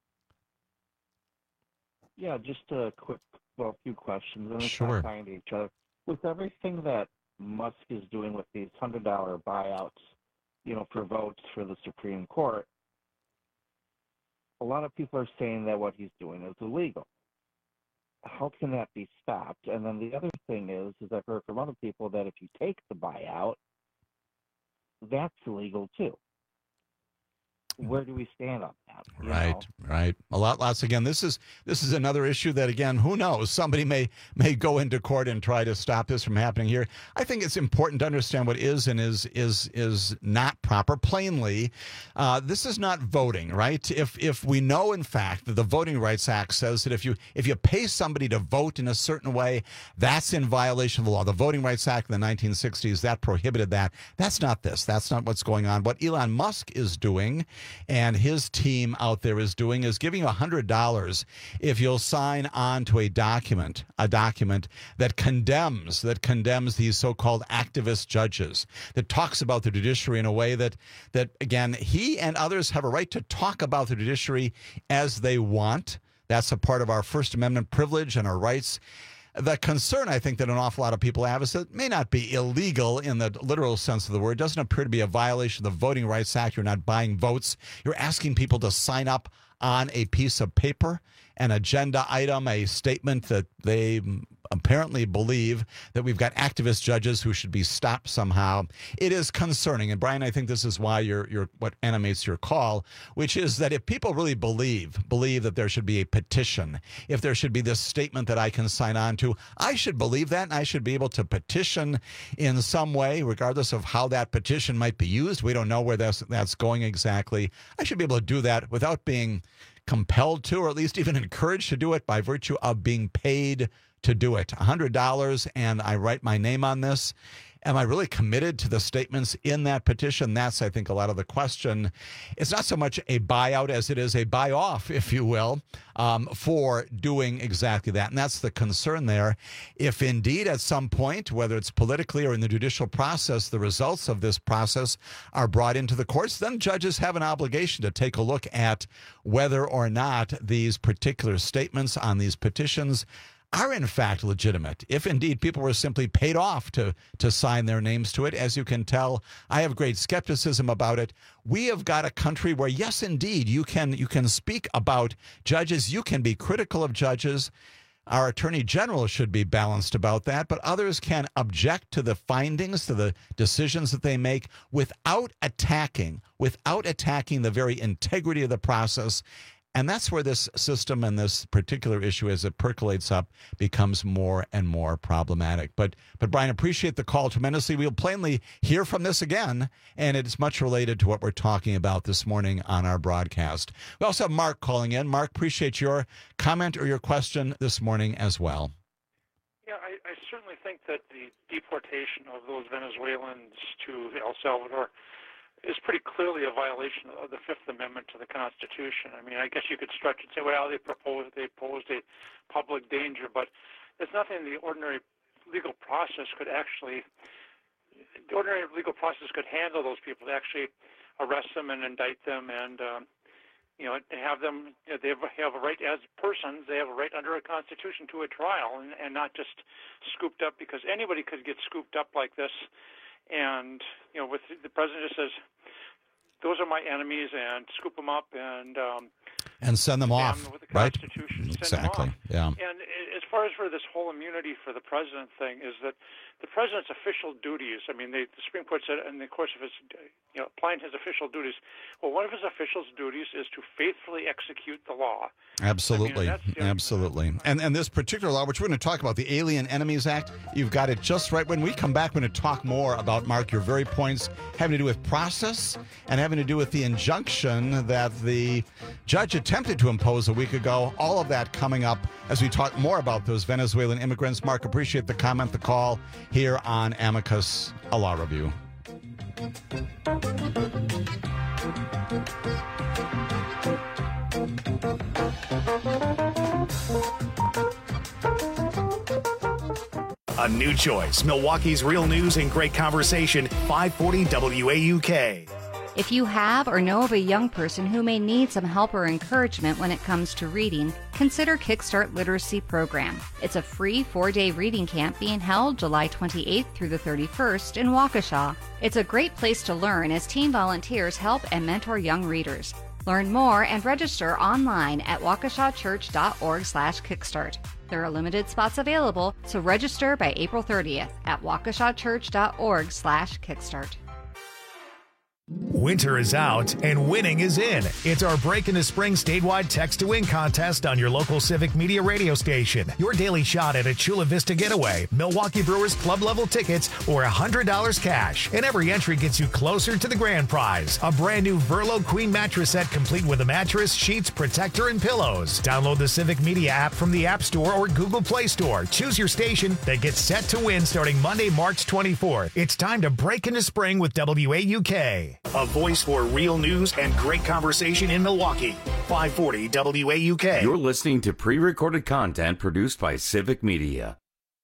Yeah, just a few questions. And sure. Talking to each other. With everything that Musk is doing with these $100 buyouts, for votes for the Supreme Court, a lot of people are saying that what he's doing is illegal. How can that be stopped? And then the other thing is I've heard from other people that if you take the buyout, that's illegal too. Where do we stand on that? Right. Lots. Again, this is another issue that, again, who knows? Somebody may go into court and try to stop this from happening here. I think it's important to understand what is and is not proper. Plainly, this is not voting, right? If we know, in fact, that the Voting Rights Act says that if you pay somebody to vote in a certain way, that's in violation of the law. The Voting Rights Act in the 1960s, that prohibited that. That's not this. That's not what's going on. What Elon Musk is doing and his team out there is doing is giving you $100 if you'll sign on to a document that condemns these so-called activist judges, that talks about the judiciary in a way that again, he and others have a right to talk about the judiciary as they want. That's a part of our First Amendment privilege and our rights. The concern, I think, that an awful lot of people have is that it may not be illegal in the literal sense of the word. It doesn't appear to be a violation of the Voting Rights Act. You're not buying votes. You're asking people to sign up on a piece of paper, an agenda item, a statement that they apparently believe that we've got activist judges who should be stopped somehow. It is concerning. And Brian, I think this is why you're what animates your call, which is that if people really believe that there should be a petition, if there should be this statement that I can sign on to, I should believe that, and I should be able to petition in some way, regardless of how that petition might be used. We don't know where that's going exactly. I should be able to do that without being compelled to, or at least even encouraged to do it by virtue of being paid to do it. $100, and I write my name on this. Am I really committed to the statements in that petition? That's, I think, a lot of the question. It's not so much a buyout as it is a buy-off, if you will, for doing exactly that. And that's the concern there. If indeed at some point, whether it's politically or in the judicial process, the results of this process are brought into the courts, then judges have an obligation to take a look at whether or not these particular statements on these petitions are in fact legitimate. If indeed people were simply paid off to sign their names to it, as you can tell, I have great skepticism about it. We have got a country where, yes, indeed, you can speak about judges. You can be critical of judges. Our attorney general should be balanced about that, but others can object to the findings, to the decisions that they make without attacking the very integrity of the process. And that's where this system and this particular issue, as it percolates up, becomes more and more problematic. But Brian, appreciate the call tremendously. We'll plainly hear from this again, and it's much related to what we're talking about this morning on our broadcast. We also have Mark calling in. Mark, appreciate your comment or your question this morning as well. Yeah, I certainly think that the deportation of those Venezuelans to El Salvador is pretty clearly a violation of the Fifth Amendment to the Constitution. I mean, I guess you could stretch and say, well, they posed a public danger, but there's nothing the ordinary legal process could handle those people, to actually arrest them and indict them and have them. They have a right as persons. They have a right under a Constitution to a trial, and not just scooped up, because anybody could get scooped up like this. And with the president just says, those are my enemies, and scoop them up and send them off, with the right? Constitution, Exactly. Yeah. And as far as for this whole immunity for the president thing, is that the president's official duties. I mean, the Supreme Court said in the course of his, applying his official duties. Well, one of his official duties is to faithfully execute the law. Absolutely. Absolutely. And this particular law, which we're going to talk about, the Alien Enemies Act, you've got it just right. When we come back, we're going to talk more about, Mark, your very points having to do with process and having to do with the injunction that the judge attempted to impose a week ago. All of that coming up as we talk more about those Venezuelan immigrants. Mark, appreciate the comment, the call here on Amicus, a Law Review. A new choice. Milwaukee's Real News and Great Conversation, 540 WAUK. If you have or know of a young person who may need some help or encouragement when it comes to reading, consider Kickstart Literacy Program. It's a free 4-day reading camp being held July 28th through the 31st in Waukesha. It's a great place to learn as teen volunteers help and mentor young readers. Learn more and register online at waukeshachurch.org/kickstart. There are limited spots available, so register by April 30th at waukeshachurch.org/kickstart. Winter is out and winning is in. It's our Break into Spring statewide text to win contest on your local Civic Media radio station. Your daily shot at a Chula Vista getaway, Milwaukee Brewers club level tickets, or $100 cash. And every entry gets you closer to the grand prize, a brand new Verlo Queen mattress set complete with a mattress, sheets, protector, and pillows. Download the Civic Media app from the App Store or Google Play Store. Choose your station that gets set to win starting Monday, March 24th. It's time to break into spring with WAUK. A voice for real news and great conversation in Milwaukee. 540 WAUK. You're listening to pre-recorded content produced by Civic Media.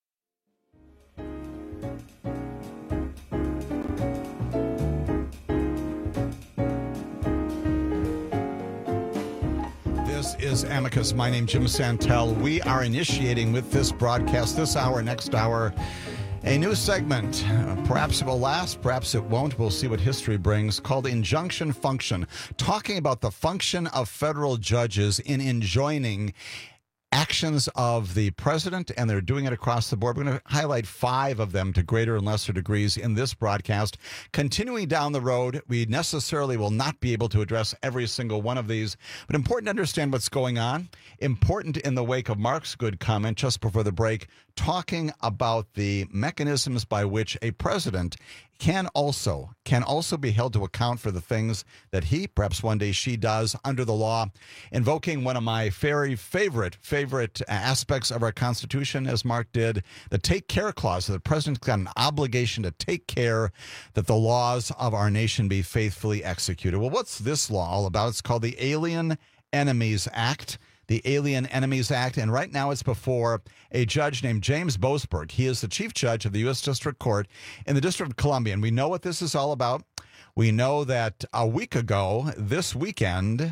This is Amicus. My name is Jim Santel. We are initiating with this broadcast, this hour, next hour, a new segment. Perhaps it will last, perhaps it won't. We'll see what history brings, called Injunction Function, talking about the function of federal judges in enjoining actions of the president, and they're doing it across the board. We're going to highlight 5 of them to greater and lesser degrees in this broadcast. Continuing down the road, we necessarily will not be able to address every single one of these, but important to understand what's going on. Important in the wake of Mark's good comment just before the break, talking about the mechanisms by which a president can also be held to account for the things that he, perhaps one day she, does under the law, invoking one of my very favorite aspects of our Constitution, as Mark did, the Take Care Clause. The president's got an obligation to take care that the laws of our nation be faithfully executed. Well, what's this law all about? It's called the Alien Enemies Act. The Alien Enemies Act, and right now it's before a judge named James Boasberg. He is the chief judge of the U.S. District Court in the District of Columbia, and we know what this is all about. We know that a week ago, this weekend,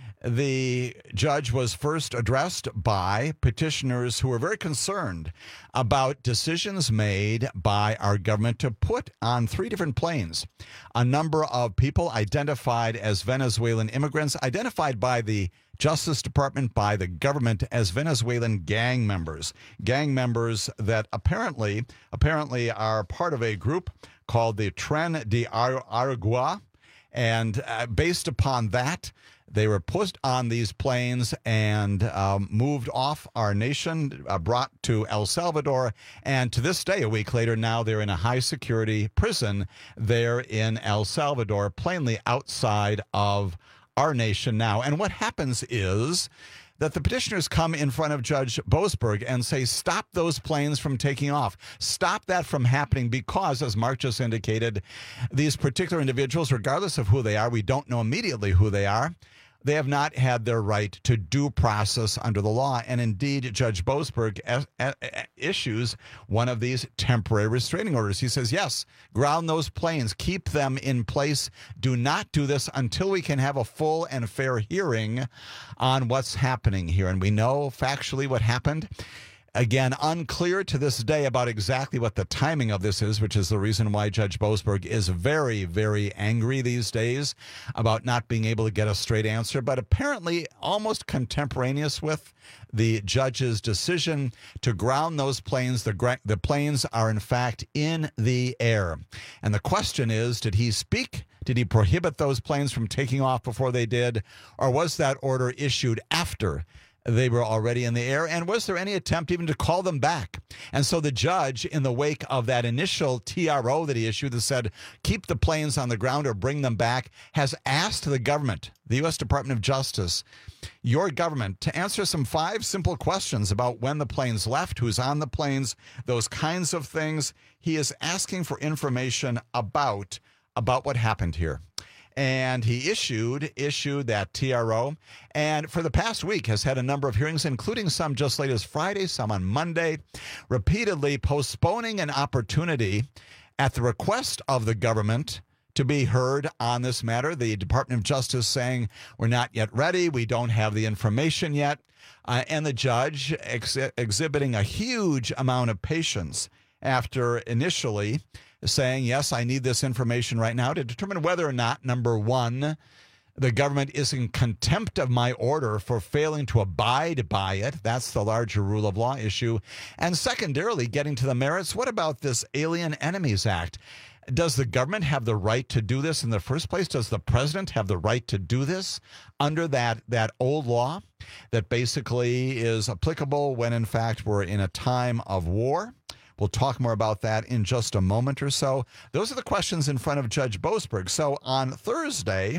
the judge was first addressed by petitioners who were very concerned about decisions made by our government to put on 3 different planes a number of people identified as Venezuelan immigrants, identified by the Justice Department, by the government, as Venezuelan gang members that apparently are part of a group called the Tren de Aragua. And based upon that, they were put on these planes and moved off our nation, brought to El Salvador. And to this day, a week later, now they're in a high-security prison there in El Salvador, plainly outside of our nation now. And what happens is that the petitioners come in front of Judge Boasberg and say, stop those planes from taking off. Stop that from happening because, as Mark just indicated, these particular individuals, regardless of who they are, we don't know immediately who they are, they have not had their right to due process under the law. And indeed, Judge Boasberg issues one of these temporary restraining orders. He says, yes, ground those planes, keep them in place. Do not do this until we can have a full and fair hearing on what's happening here. And we know factually what happened. Again, unclear to this day about exactly what the timing of this is, which is the reason why Judge Boasberg is very, very angry these days about not being able to get a straight answer, but apparently almost contemporaneous with the judge's decision to ground those planes. The planes are, in fact, in the air. And the question is, did he speak? Did he prohibit those planes from taking off before they did? Or was that order issued after they were already in the air? And was there any attempt even to call them back? And so the judge, in the wake of that initial TRO that he issued that said, keep the planes on the ground or bring them back, has asked the government, the U.S. Department of Justice, your government, to answer some 5 simple questions about when the planes left, who's on the planes, those kinds of things. He is asking for information about what happened here. And he issued that TRO, and for the past week has had a number of hearings, including some just late as Friday, some on Monday, repeatedly postponing an opportunity at the request of the government to be heard on this matter. The Department of Justice saying, we're not yet ready, we don't have the information yet, and the judge exhibiting a huge amount of patience after initially saying, yes, I need this information right now to determine whether or not, number one, the government is in contempt of my order for failing to abide by it. That's the larger rule of law issue. And secondarily, getting to the merits, what about this Alien Enemies Act? Does the government have the right to do this in the first place? Does the president have the right to do this under that old law that basically is applicable when, in fact, we're in a time of war? We'll talk more about that in just a moment or so. Those are the questions in front of Judge Boasberg. So on Thursday,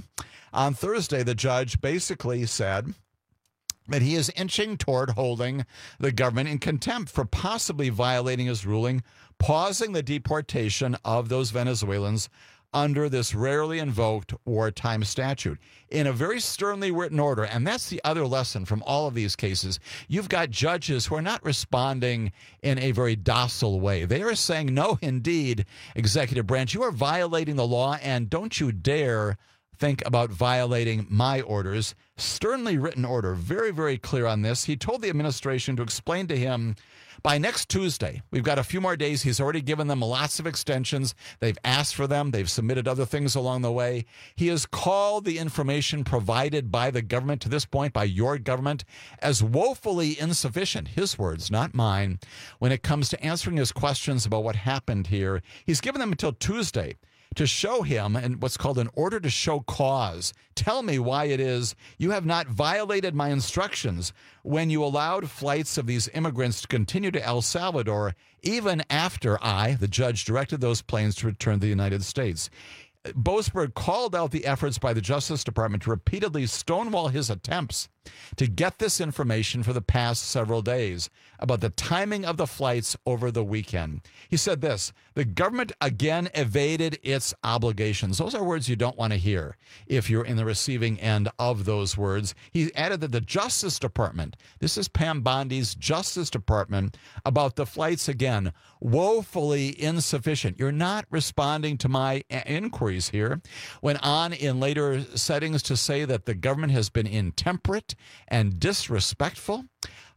the judge basically said that he is inching toward holding the government in contempt for possibly violating his ruling, pausing the deportation of those Venezuelans under this rarely invoked wartime statute in a very sternly written order. And that's the other lesson from all of these cases. You've got judges who are not responding in a very docile way. They are saying, no, indeed, executive branch, you are violating the law, and don't you dare think about violating my orders. Sternly written order, very, very clear on this. He told the administration to explain to him by next Tuesday. We've got a few more days. He's already given them lots of extensions. They've asked for them. They've submitted other things along the way. He has called the information provided by the government to this point, by your government, as woefully insufficient, his words, not mine, when it comes to answering his questions about what happened here. He's given them until Tuesday to show him in what's called an order to show cause. Tell me why it is you have not violated my instructions when you allowed flights of these immigrants to continue to El Salvador, even after I, the judge, directed those planes to return to the United States. Boasberg called out the efforts by the Justice Department to repeatedly stonewall his attempts to get this information for the past several days about the timing of the flights over the weekend. He said this: the government again evaded its obligations. Those are words you don't want to hear if you're in the receiving end of those words. He added that the Justice Department, this is Pam Bondi's Justice Department, about the flights, again, woefully insufficient. You're not responding to my inquiries here. Went on in later settings to say that the government has been intemperate and disrespectful.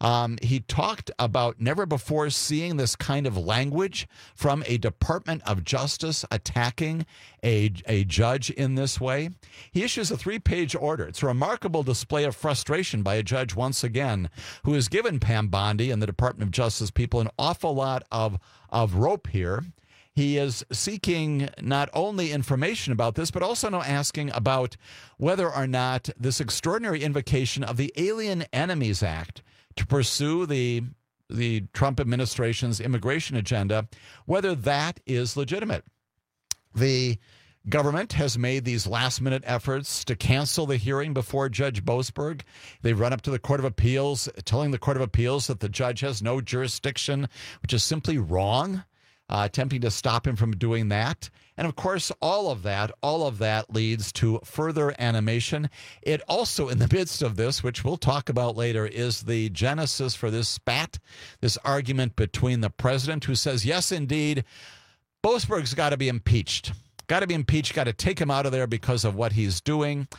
He talked about never before seeing this kind of language from a Department of Justice attacking a judge in this way. He issues a 3-page order. It's a remarkable display of frustration by a judge, once again, who has given Pam Bondi and the Department of Justice people an awful lot of rope here. He is seeking not only information about this, but also now asking about whether or not this extraordinary invocation of the Alien Enemies Act to pursue the Trump administration's immigration agenda, whether that is legitimate. The government has made these last-minute efforts to cancel the hearing before Judge Boasberg. They run up to the Court of Appeals, telling the Court of Appeals that the judge has no jurisdiction, which is simply wrong, attempting to stop him from doing that. And, of course, all of that leads to further animation. It also, in the midst of this, which we'll talk about later, is the genesis for this spat, this argument between the president, who says, yes, indeed, Boasberg's got to be impeached. Got to be impeached, got to take him out of there because of what he's doing.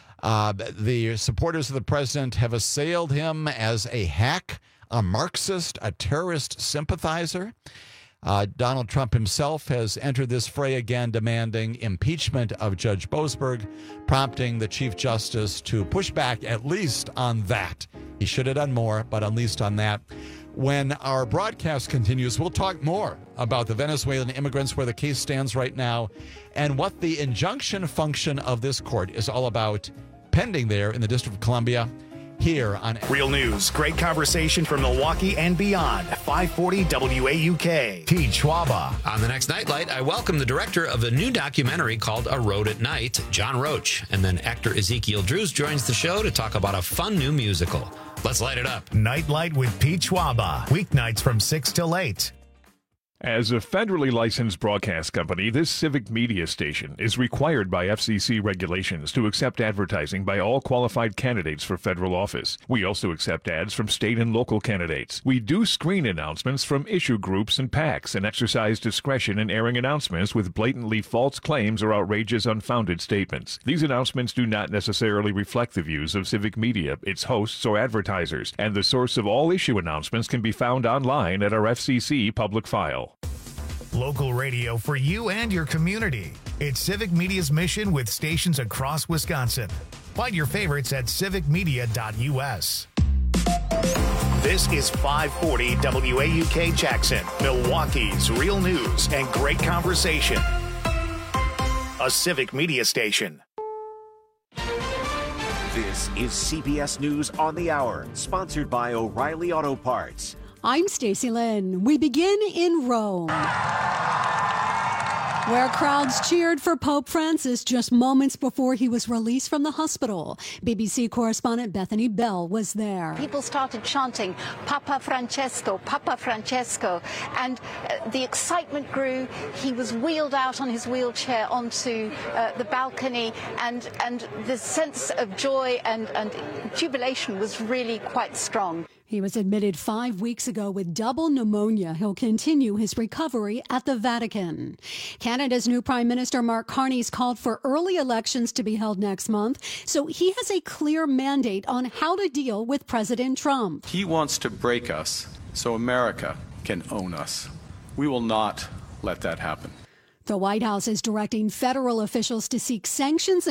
The supporters of the president have assailed him as a hack, a Marxist, a terrorist sympathizer. Donald Trump himself has entered this fray again, demanding impeachment of Judge Boasberg, prompting the Chief Justice to push back at least on that. He should have done more, but at least on that. When our broadcast continues, we'll talk more about the Venezuelan immigrants, where the case stands right now, and what the injunction function of this court is all about, pending there in the District of Columbia. Here on Real News, great conversation from Milwaukee and beyond. 540 WAUK. Pete Schwaba. On the next Nightlight, I welcome the director of a new documentary called A Road at Night, John Roach. And then actor Ezekiel Drews joins the show to talk about a fun new musical. Let's light it up. Nightlight with Pete Schwaba. Weeknights from 6 till 8. As a federally licensed broadcast company, this civic media station is required by FCC regulations to accept advertising by all qualified candidates for federal office. We also accept ads from state and local candidates. We do screen announcements from issue groups and PACs and exercise discretion in airing announcements with blatantly false claims or outrageous, unfounded statements. These announcements do not necessarily reflect the views of civic media, its hosts, or advertisers, and the source of all issue announcements can be found online at our FCC public file. Local radio for you and your community. It's Civic Media's mission with stations across Wisconsin. Find your favorites at civicmedia.us. This is 540 WAUK Jackson, Milwaukee's Real News and great conversation. A Civic Media station. This is CBS News on the Hour, sponsored by O'Reilly Auto Parts. I'm Stacey Lynn. We begin in Rome, where crowds cheered for Pope Francis just moments before he was released from the hospital. BBC correspondent Bethany Bell was there. People started chanting, Papa Francesco, Papa Francesco, and the excitement grew. He was wheeled out on his wheelchair onto the balcony, and the sense of joy and jubilation was really quite strong. He was admitted 5 weeks ago with double pneumonia. He'll continue his recovery at the Vatican. Canada's new Prime Minister Mark Carney's called for early elections to be held next month, so he has a clear mandate on how to deal with President Trump. He wants to break us so America can own us. We will not let that happen. The White House is directing federal officials to seek sanctions